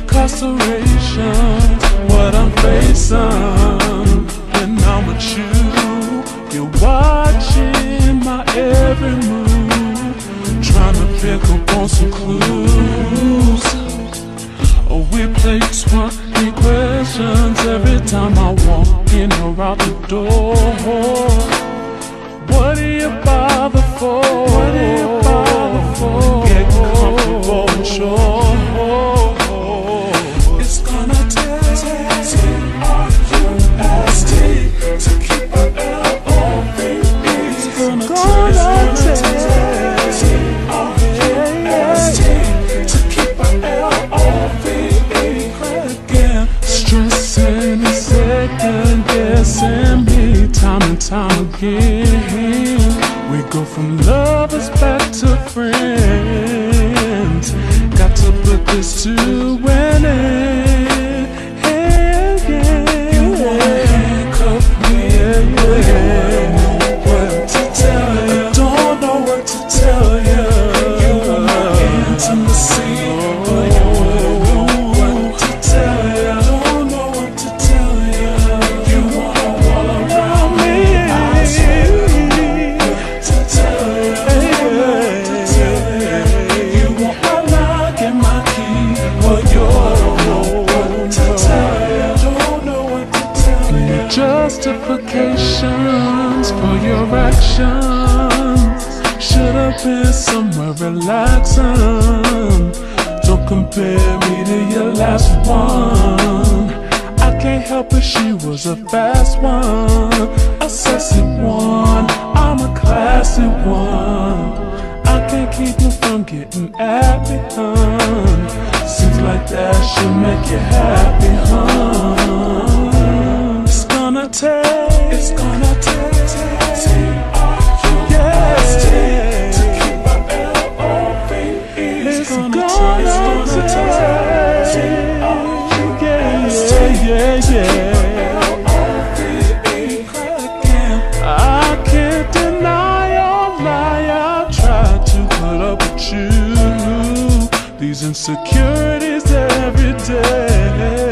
incarceration, what I'm facing when I'm with you. You're watching my every move, trying to pick up on some clues. Oh, we play 20 questions every time I walk in or out the door. What are you bother for? What are you bother for? Get comfortable and sure. It's gonna take T-R-U-S-T to keep our L-O-V-E. It's gonna take T-R-U-S-T to keep our L-O-V-E. Again, stressing and second guessing me time and time again. We go from lovers back to friends. Got to put this to an end. You wanna handcuff me, but you don't know what to tell you. Don't know what to tell you. You want my intimacy, but you don't know what to tell you. Don't know what to tell you. You wanna wall around me. I swear what to tell you. You want my lock and my key, but you don't know what to tell you. Don't know what to tell you. Your justifications for your actions should have been somewhere relaxing. Don't compare me to your last one. I can't help it, she was a fast one, a sexy one, I'm a classy one. I can't keep you from getting at me, hun. Seems like that should make you happy, hun. It's gonna take T-R-U-S-T to keep our L-O-V-E. It's gonna take T-R-U-S-T to L-O-V-E. I can't deny your lie. I tried to put up with you. These insecurities every day.